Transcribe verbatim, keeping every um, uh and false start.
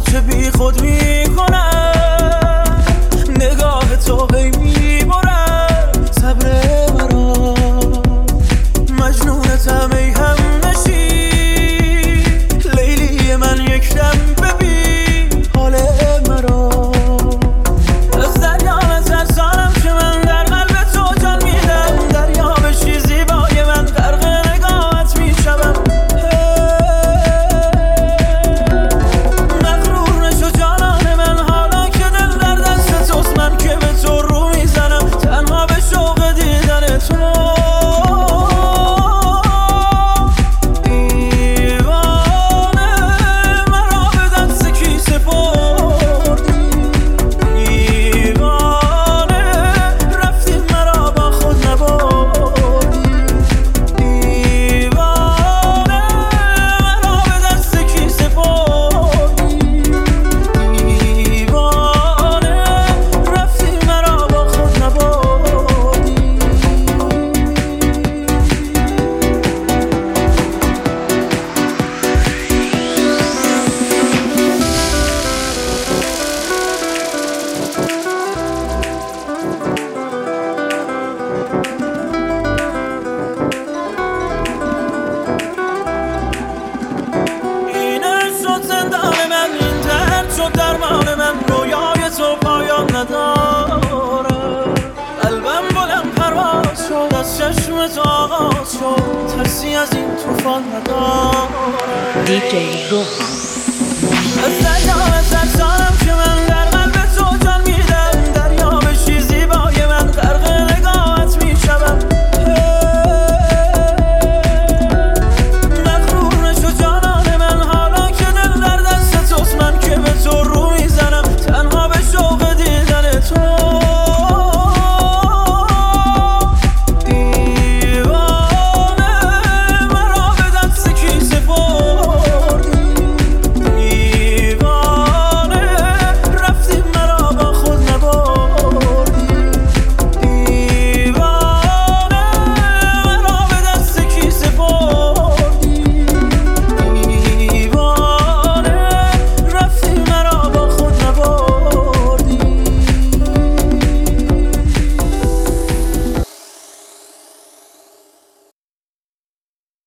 چه بی خود میکنم، نگاه تو هی میبرد صبر مرا، مجنونتم ای همنشین، لیلی من یک دم ببین حال مرا، از دریا بترسانم که من در قلب تو جان میدم، دریا بشی زیبای من غرق نگاهت میشوم، مغرور نشو جانان من حالا که دل در دست توست، من که به تو رو میزنم تنها به شوق دیدن تو، درمان من رویای تو پایان نداره، قلبم بلند پرواز شد از چشم تو آغاز شد، ترسی از این طوفان نداره. دی جی روحان